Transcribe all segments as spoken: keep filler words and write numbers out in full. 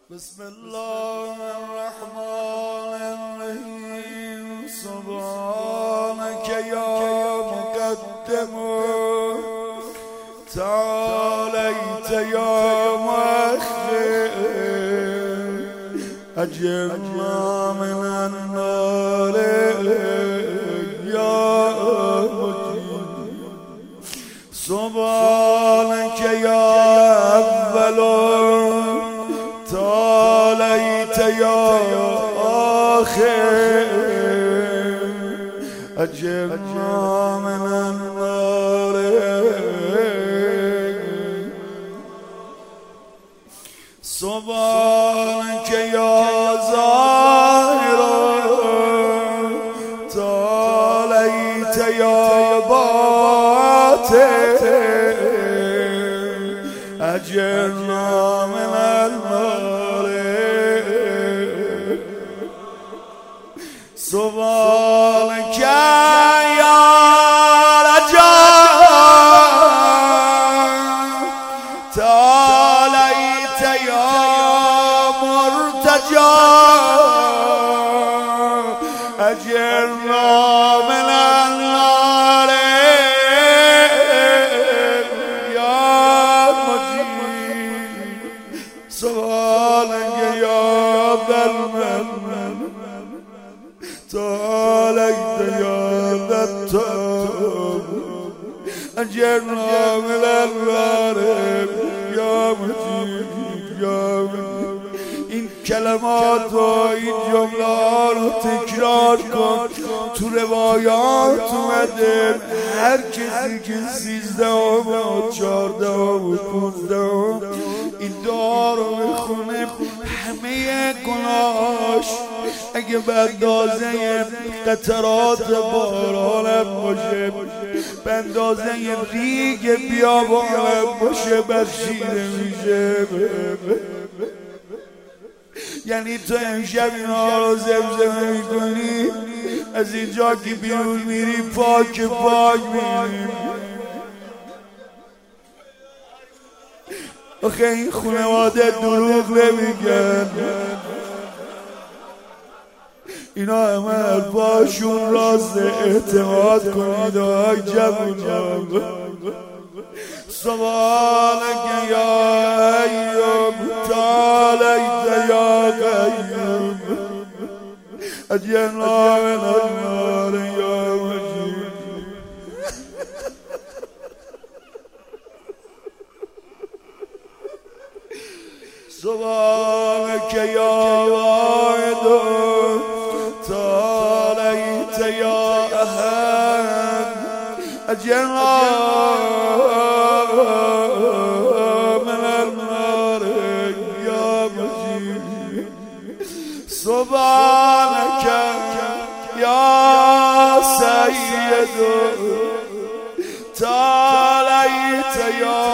بسم الله الرحمن الرحیم. سبحانك یا مقدم تعالیت یا مؤخر اجرنا من النار یا مجید. سبحانك یا اول تعالیت یا آخر اجرنا من النار. سبحانك یا ظاهر تعالیت یا باطن اجرنا من النار. سبحانك یا رجاء تعالیت یا مرتجا اجرنا من النار یا مجید. سبحانك یا عبدالمن تعالیت یا لطف اجرنا من النار یا مجید یا مجید. این کلمات و این جمله رو تکرار کن. تو روایات اومده هر کسی که سیزده و چارده و پونزده این دعا رو بخونه همه گناهاش اگه به اندازه قطرات بارانم باشه، به اندازه ریگ بیابانم باشه بخشیده میشه. یعنی تو امشب اینا رو زمزمه میکنی، از اینجا که بیرون میری پاک پاک میری. آخه این خانواده دروغ نمیگن، اینا همه حرفاشون راست. اعتماد کنید آی جوونا. سبحانك یا ایوب تعالیت یا قیوم اجرنا من النار یا مجید. سبحانك یا واحد تعالیت یا احد اجرنا من النار یا مجید. سبحانك یا سید تعالیت یا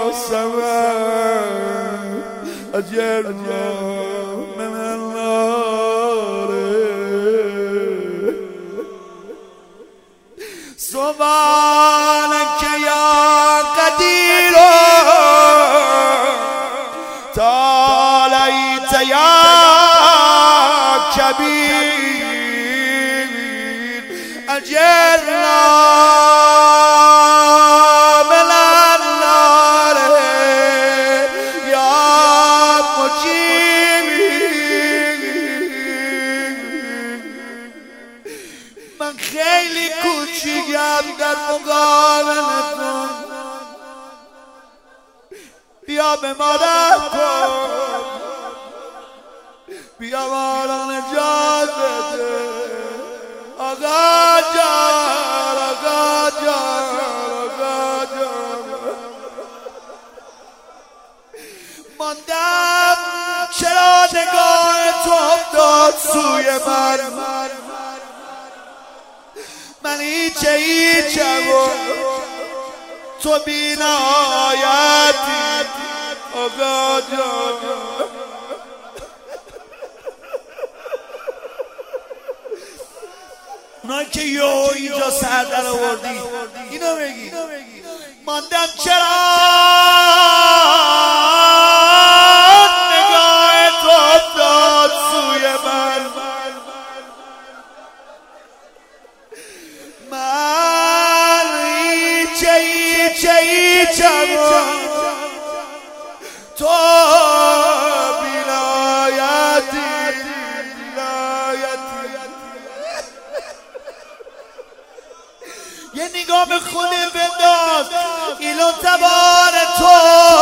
سمد اجرنا من النار. سبحانك یا قدیر تعالیت یا کبیر اجرنا من النار یا مجید. من خیلی کوچیکم در مقابلتون، بیا به ما رحم کن، بیا ما را نجات بده. آقا جان آقا جان آقا جان ماندم چرا نگاه تو افتاد سوی من. من هیچ هیچم و تو بی نهایتی. آقا جان اونایی که یو اینجا سر در آوردی اینو بگی. ماندم چرا نگاه تو ایلون تبار تو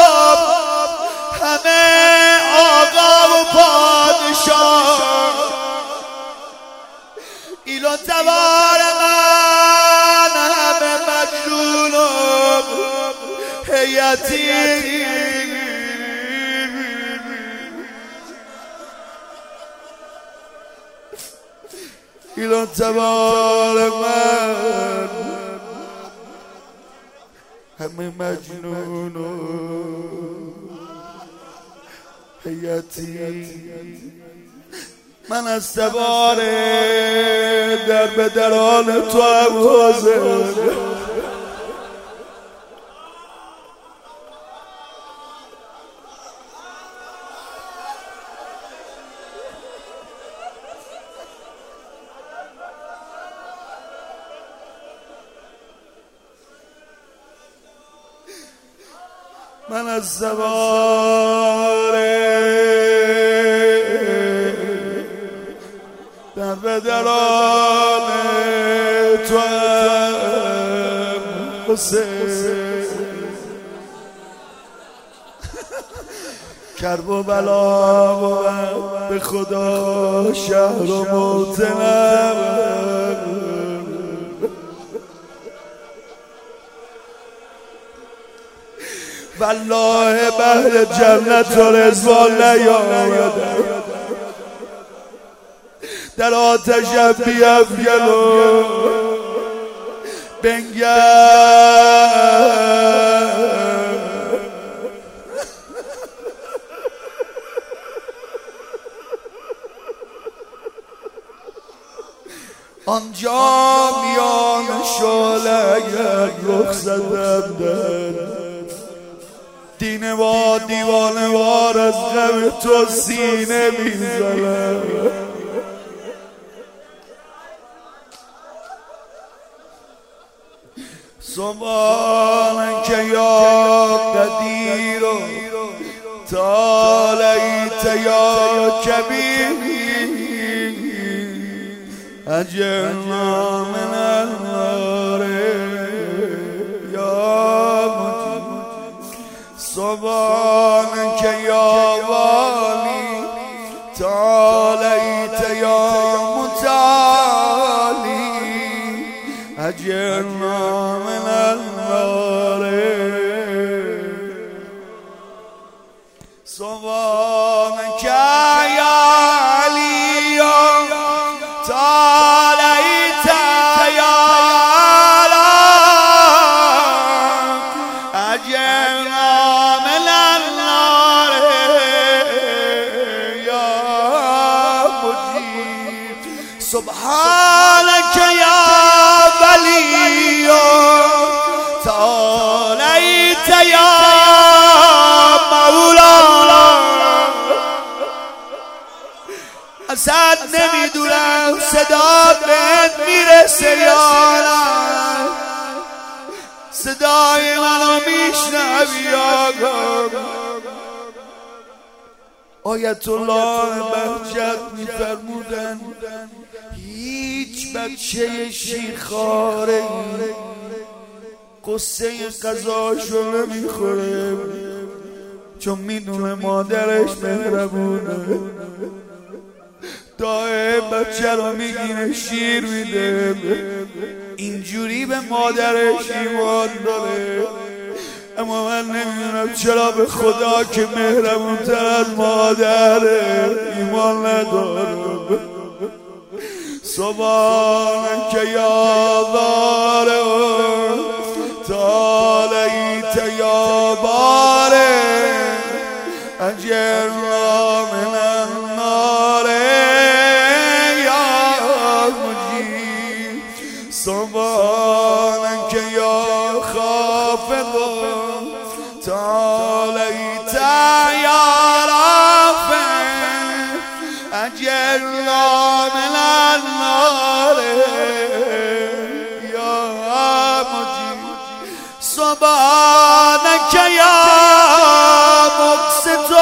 همه آقا و پادشاه، ایلون تبار من همه مجنونم هیتی، ایلون تبار من همه مجنون و حیاتی. من از تبار در به دران تو هم حاضر، من از سوار در به دران تو هم حسین، کرب و بلا بود به خدا شهر و موطنم، والله بهر جنت و رضوان نیامدم، در آتشم بیفگن و بنگر، آنجا میان شعله اگر رخ زدم در دینه و دیوانه وار از غم تو سینه میزنم، سبحانك یا قدیر تعالیت یا کبیر اجرنا من النار یا مجید، سبحانك یا والی تعالیت یا متعالی اجرنا من النار، سبحانك یا علی تعالیت یا اجرنا من النار یا مجید، سبحانك یا ولی تعالیت یا مولانا. اصد نمیدونم صدا بهت میرسه یا صدای منو میشنوی آقا. آیت الله بهجت میفرمودن هیچ بچه شیرخواره قصه قضاشو نمیخوره، چون میدونه مادرش مهربونه، دائم بچه رو میگیره شیر میده، اینجوری به مادرش ایمان داره. اما من نمیدونم چرا به خدا که مهربون تر از مادره ایمان ندارم. سبحانك یا باره تعالیت یا باره اجرنا من النار یا مجید، سبحانك یا خافض تعالیت یا رافع اجرنا من النار یا مجید، سبحانك یا مقسط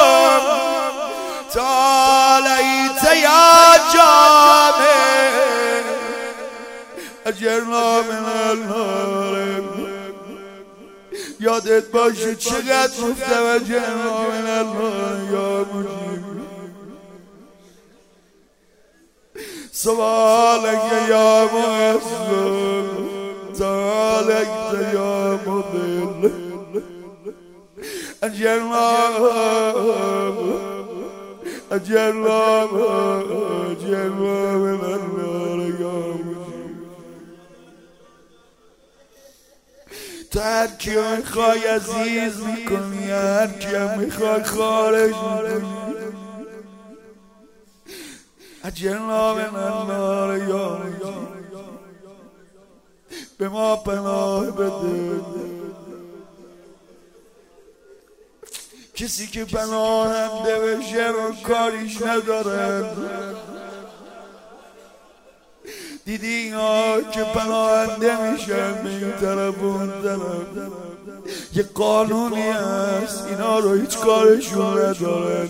تعالیت یا جامع اجرنا من النار. یادت باشه چقدر متوجه من الله یا مجیب سبحانك یا معزز تعالك یا مضل اجرنا اجرنا اجرنا من النار یا مجیب تو هر کیو میخوای عزیز میکنی هر کیو میخوای خارج میکنی اجرنا من النار یا مجیب به ما پناه بده کسی که پناهنده بشه رو کاریش ندارن دیدی اینا که پناهنده میشن به این طرف و اون طرف یه قانونی هست اینا رو هیچ کارشون ندارن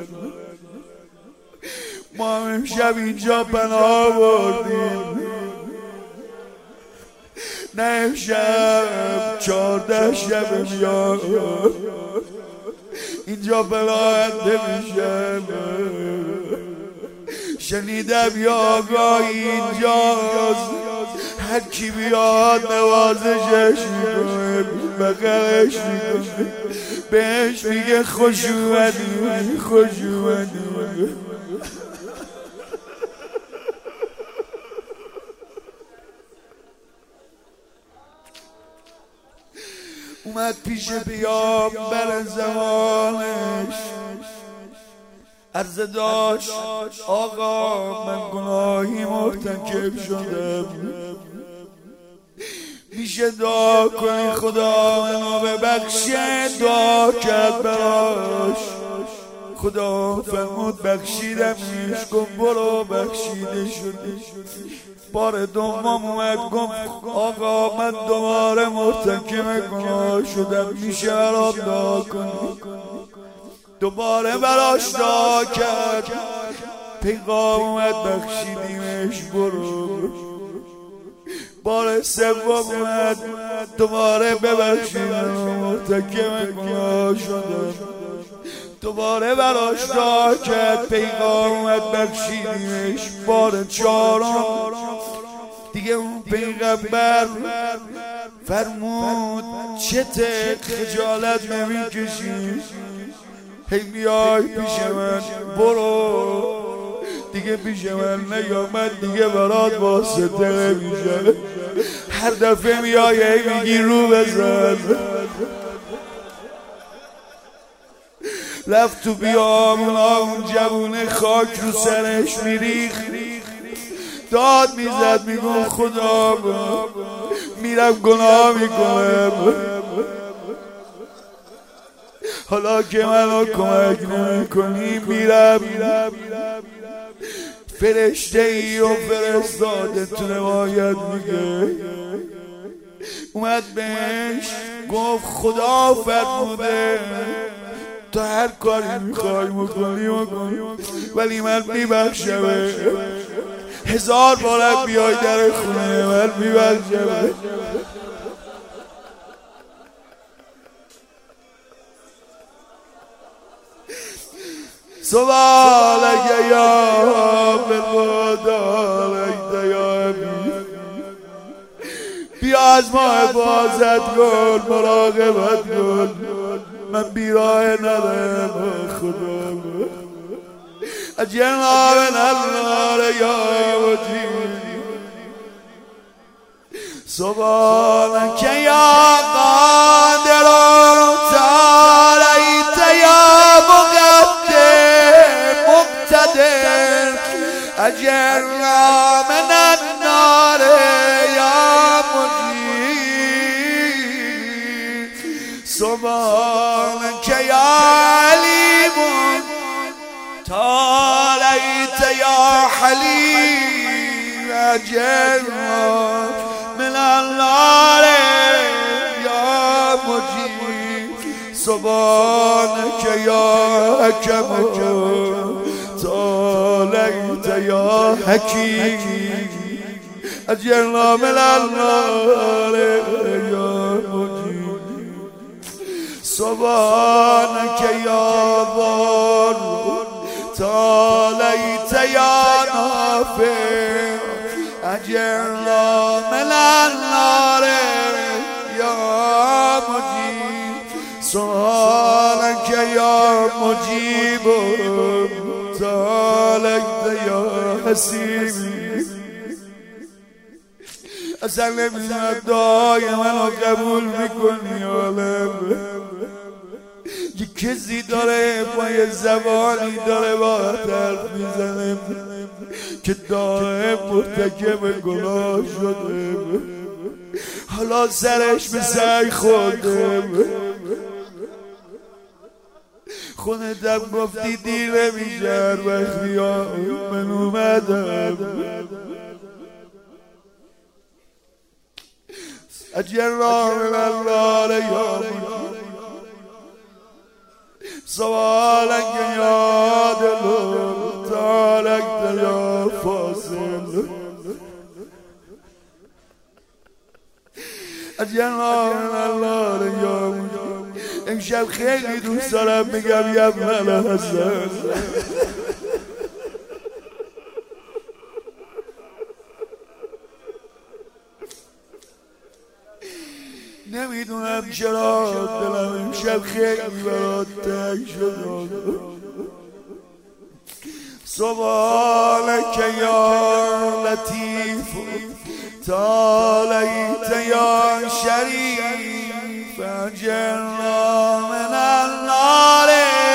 ما هم امشب اینجا پناه بردیم نه امشب چهارده شب میاد اینجا پناهنده میشن شنیدم یا آقایی اینجاست هر کی بیاد نوازشش میکنه بغلش میکنه بهش میگه خوش اومدی خوش اومدی اومد پیش پیامبر زمانش عرض داشت آقا من گناهی مرتکب شدم میشه دعا کنی خدا منو ببخشه دعا کرد براش خدا فرمود بخشیدمش گفت برو بخشیده شدی بار دوم اومد گفت آقا من دوباره مرتکب گناه شدم میشه برات دعا کنی دوباره براش دعا کرد پیغام اومد بخشیدیمش برو بار سوم اومد دوباره ببخشیدم مرتکب گناه شدم دوباره براش دعا کرد پیغام اومد بخشیدیمش بار چهارم دیگه اون پیغمبر فرمود چته خجالت نمیکشی هی میای پیش من برو دیگه پیش من نیامد دیگه برات واسطه نمیشه هر دفعه میای هی میگی رو بزن رفت تو بیامونا اون جوونه خاک رو سرش میریخ داد میزد میگم خدا میرم گناه میکنم حالا که منو کمک نمی کنی میرم فرشته ای و فرستاده تو روایت میگه اومد بهش گفت خدا فرموده تو هر کاری میخوای مکنی مکنی ولی من میبخشم هزار بارم بیای در خونه من میبخشم سبحانك یا بالمدارک یا امین بیا از ما حفاظت کن مراقبت کن من بیراه ندارم خدا اجرنا من النار یا مجیب سبحانك یا قادر تعالیت یا مقدر مقتدر اجرنا من النار یا مجیب سبحانك یا علیم تعالیت یا حلیم اجرنا من النار یا مجیب سبحانك یا حکم تعالیت یا حکیم اجرنا من النار یا مجیب سبحانك يا بر تعاليت يا نافع أجرنا من النار يا مجيب سبحانك يا مجيب تعاليت يا حسيب اصلا نمیدونم دعای منو قبول میکنی عالم یه کسی داره با یه زبانی داره با حرف میزنه که دائم مرتکب گناه شده حالا سرش به سعی خورده خودتم گفتی دیر نمیشه وقتی من اومدم أجرنا من النار يا مجيب سوالك يا دل تعالك يا فاصل أجرنا من النار يا مجيب امشب خیلی دوست دارم میگم یا ابن الحسن نمیدونم چرا دلم امشب خیلی برات تنگ شد سبحانك یا لطیف تعالیت یا شریف اجرنا من النار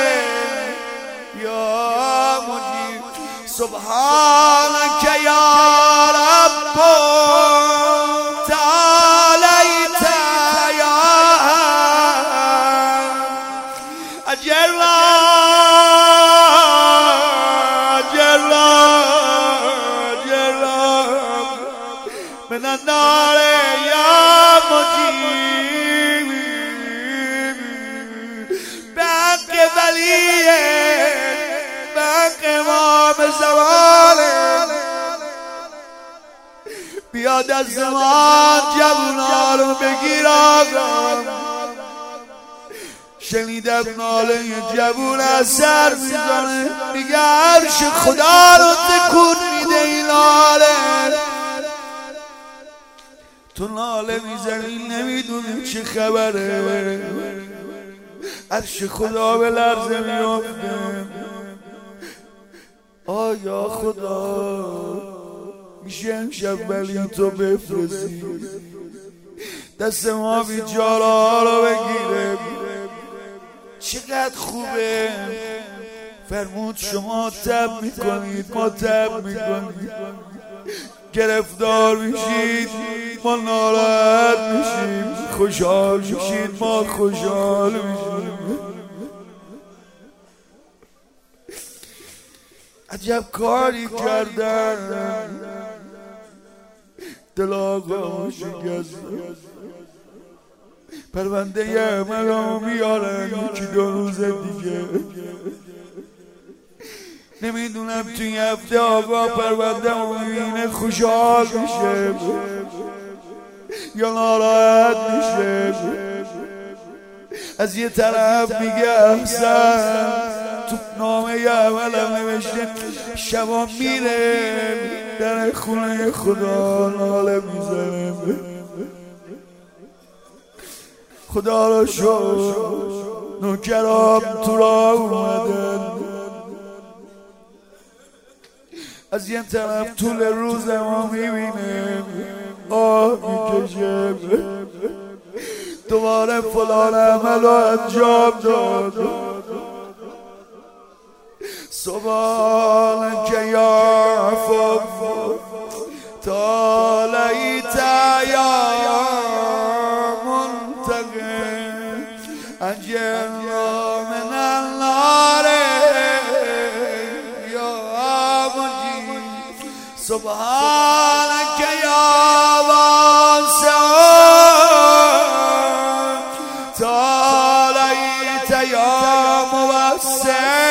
یا مجیب سبحانك یا رب أجرنا أجرنا أجرنا من النار يا مجيب بحق وليه بحق امام زمانه بیاد از زمان جوونا رو بگیر آقا شنیدم ناله جوون از سر میزنه میگه عرش خدا رو تکون میده این ناله تو ناله میزنی نمیدونی چه خبره عرش خدا به لرزه میافته آیا خدا میشه امشب ولی تو بفرستی دست ما بیچاره ها رو بگیره چقدر خوبه فرمود شما تب میکنید ما تب میکنید گرفتار میشید ما ناراحت میشیم خوشحال میشید ما خوشحال میشیم عجب کاری کردن دل آقا شکستن پرونده یه منو میارن یکی دو روز دیگه نمیدونم توی هفته آقا پرونده رو میبینه خوشحال میشه یا ناراحت میشه از یه طرف میگه احسن تو نامه اولم نوشته شبا میره در خونه خدا ناله میزنه خدا را شو نوکرام تو را اومدن از یه طرف طول روز ما میبینه آه میکشه دوباره فلان عمل رو انجام داد سبحانك یا عفو تعالیت یا منتقم اجرنا من النار یا مجید سبحانك یا واسع تعالیت یا موسع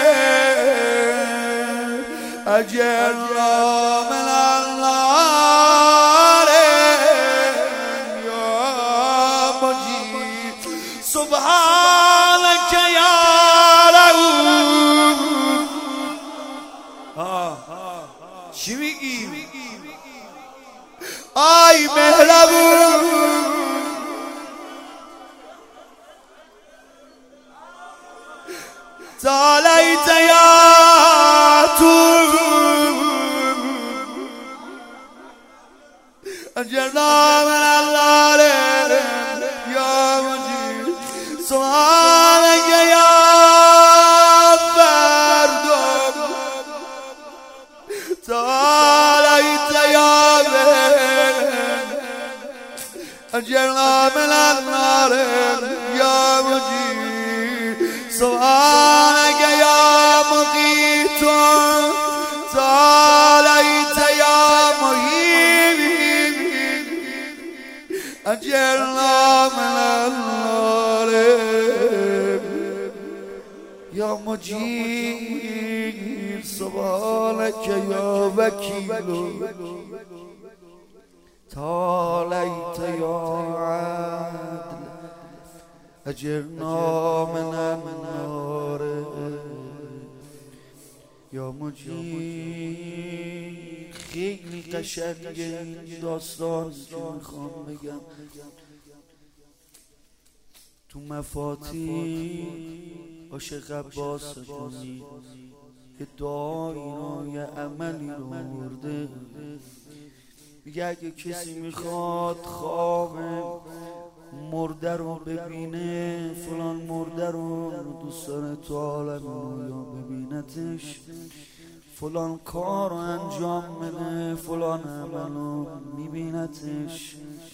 اجرنا من النار یا مجید سبحان من النار یا مجيب سبحانك يا مقيت تعاليت يا مهيب أجرنا من النار يا مجيب سبحانك يا وكيل تعاليت يا عدل أجرنا من النار یا مجید. خیلی قشنگه این داستان که میخوام بگم. تو مفاتی عاشق عباس کنی یه دعایی رو یه عملی رو مرده، میگه اگه کسی میخواد خواب مرده رو ببینه، فلان مرده رو دوست داره تو عالم رویا ببینتش، فلان کار رو انجام بده، فلان عمل رو میبینتش.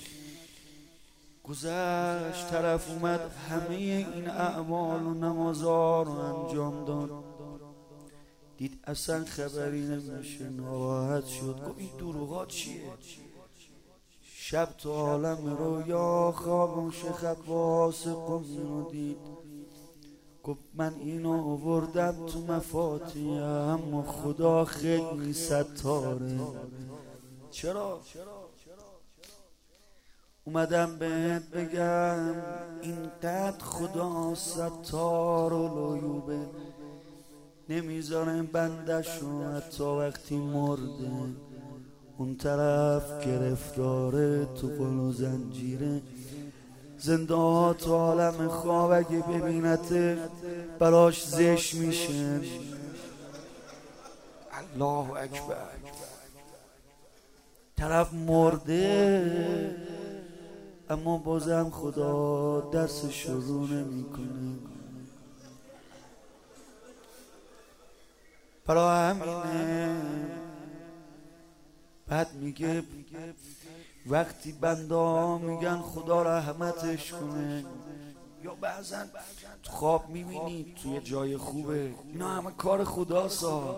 گذشت طرف اومد همه این اعمال و نمازها رو انجام داد، دید اصلا خبری نمیشه، ناراحت شد. گفت این دروغا چیه؟ شب تو عالم رویا خواب شیخ عباس قمی رو دید. گفت من اینو آوردم تو مفاتی، اما خدا خیلی ستاره. چرا؟ اومدم بهت بگم اینقدر خدا ستار و لایوبه، نمیذاره بندشو حتی وقتی مرده اون طرف گرفتاره تو قل و زنجیره. زنده تو عالم خواب اگه ببینته براش زش میشه. الله اکبر. طرف مرده اما بازم خدا دست شروع نمی کنه. برای همینه بعد میگه وقتی بنده میگن خدا رحمتش کنه، یا بعضا تو خواب میبینی توی جای خوبه، اینا همه کار خدا سا،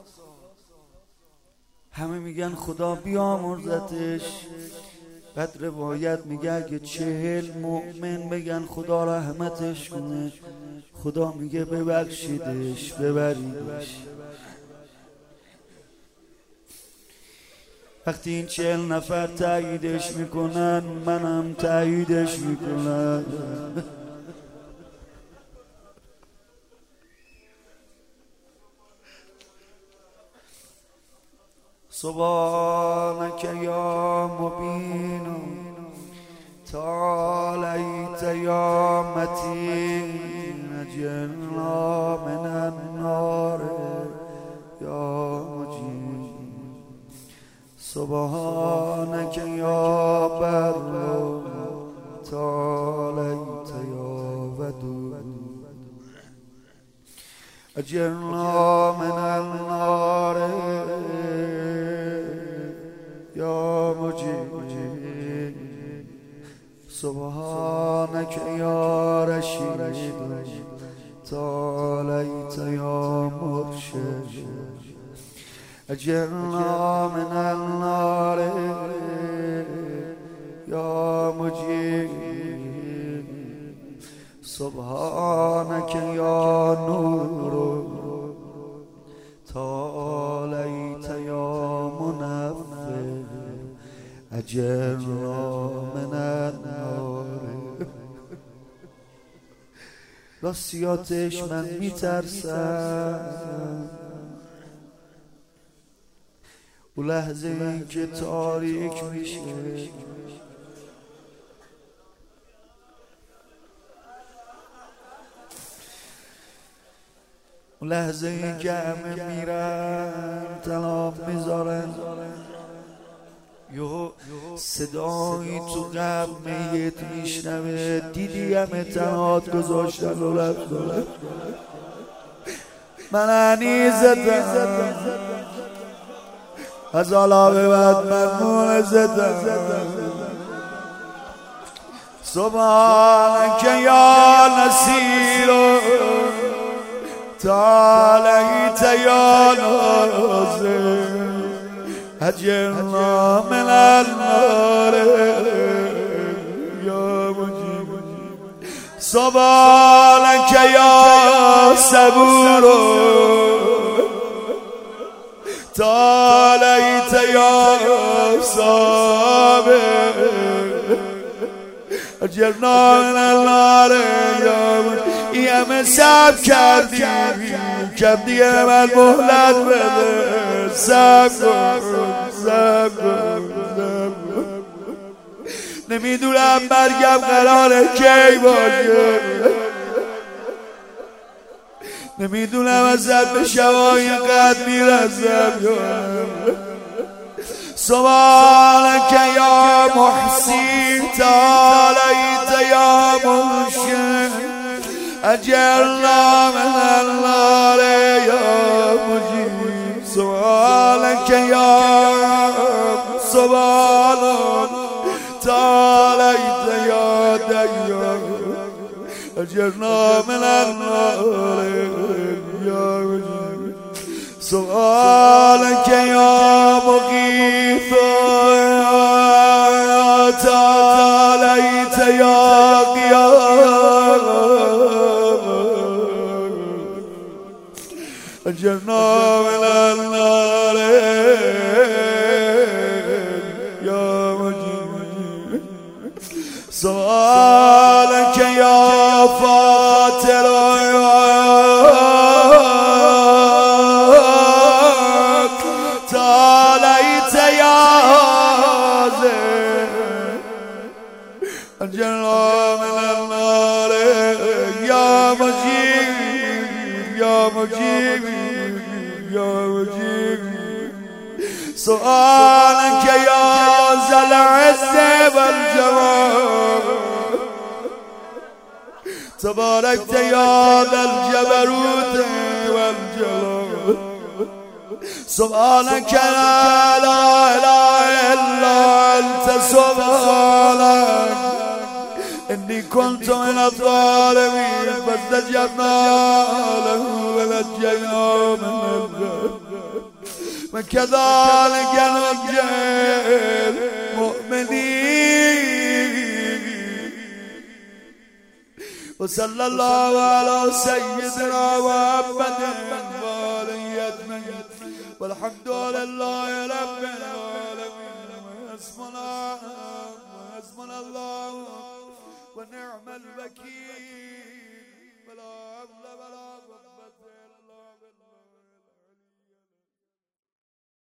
همه میگن خدا بیامرزتش. بعد روایت میگه اگه چهل مؤمن بگن خدا رحمتش کنه، خدا میگه ببخشیدش ببریدش. وقتی این چهل نفر تاییدش میکنن منم تاییدش میکنم. سبحانك يا مبين تعاليت يا متين أجرنا من النار يا مجيب سبحانك يا بر تعاليت يا ودود أجرنا من النار يا مجيب سبحانك يا رشيد تعاليت يا مرشد أجرنا من النار يا مجيب سبحانك يا نور تعاليت يا منفذ أجرنا من النار. راستیاتش من میترسم او لحظه ای که تاریک میشه، اون لحظه ای که همه میرن تنها میذارن، یو صدایی تو قبل میت میشنوه، دیدی همه تنهات گذاشتن و رفتن. من عنی زدم از حالا به بعد من مون زدم. سبحانك يا نسير تعاليت يا ناظر أجرنا من النار يا مجيب سبحانك يا صبور تعاليت يا صابر أجرنا من النار يا مجيب يا مساب كردي كردي من مهلت بده صبر صبر نمیدونم مرگم قراره کی باشه نمیدونم ازت به شوای قد میرسم سبحانك یا محسی تعالیت یا منشن اجرنا من النار یا مجیب سبحانك یا سبحان تعاليت يا ديان أجرنا من النار يا مجيب سؤالك يا مغيث تعاليت يا قيام أجرنا من النار سؤالك يا فاتر تعاليت يا هازم أجرنا من النار يا مجيب يا مجيب يا مجيب سؤالك يا ذا العز والجمال تباركت يا ذا الجبروت والجلال سبحانك لا اله الا انت سبحانك اني كنت من الظالمين فاستجبنا له ونجيناه من الغم وكذلك ننجي المؤمنين وصلى الله على سيدنا محمد وآله أجمعين والحمد لله رب العالمين وحسبنا وحسبنا الله ونعم الوكيل.